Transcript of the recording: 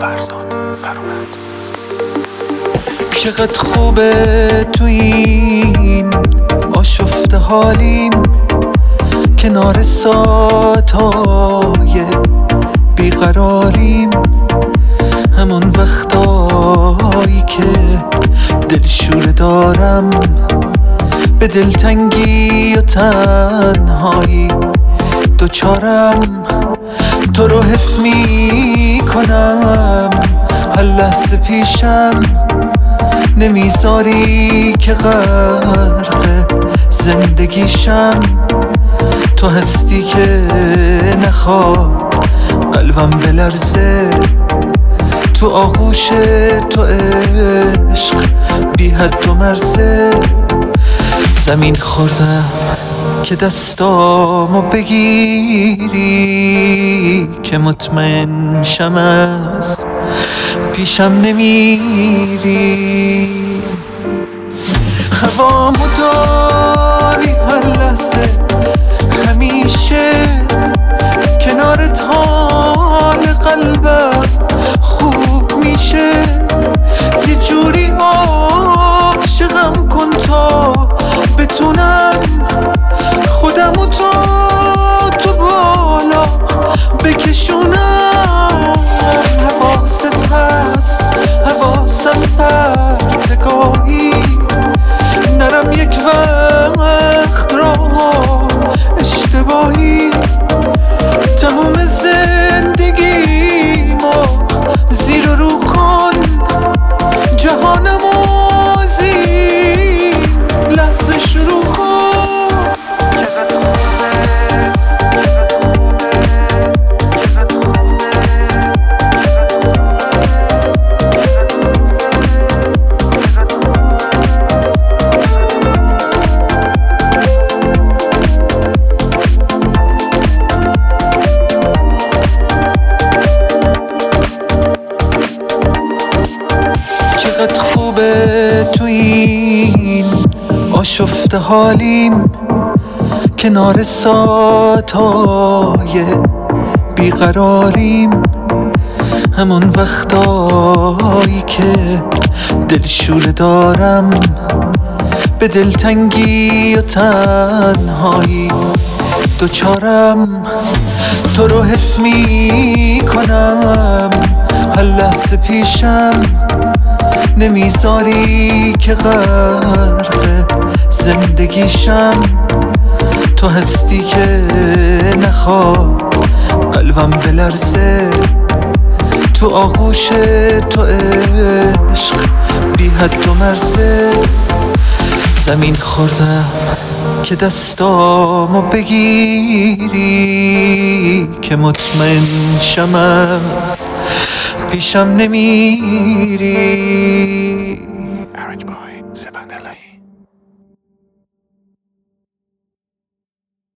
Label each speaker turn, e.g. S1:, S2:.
S1: فرزاد فرامند.
S2: چقدر خوبه تو این آشفته حالیم، کنار ساعتهای بیقراریم، همون وقتایی که دلشوره دارم، به دلتنگی و تنهایی دوچارم. تو رو حس می کنم هر لحظه پیشم، نمیذاری که غرق زندگیشم. تو هستی که نخواد قلبم بلرزه، تو آغوش تو عشق بی حد و مرزه. زمین خوردم که دستامو بگیری، که مطمئن شم از پیشم نمیری. هوامو داری هر لحظه، همیشه کنارت حال قلبم خوب میشه. یه جوری عاشقم کن تا بتونم خودمو تو بالا بکشونم. حواست هست حواسم پرتگاهی، نرم یک وقت راه اشتباهی. تمام زندگی ما زیر و رو کن، جهانمو از این لحظه شروع کن. چقدر خوبه تو این آشفته حالیم، کنار ساعتهای بیقراریم، همون وقتایی که دلشوره دارم، به دلتنگی و تنهایی دوچارم. تو رو حس می کنم هر لحظه پیشم، نمیذاری که غرق زندگیشم. تو هستی که نخواد قلبم بلرزه، تو آغوش تو عشق بی حد و مرزه. زمین خوردم که دستامو بگیری، که مطمئن شم از پیشم نمیری.
S1: Arranged by Sevan Delahi.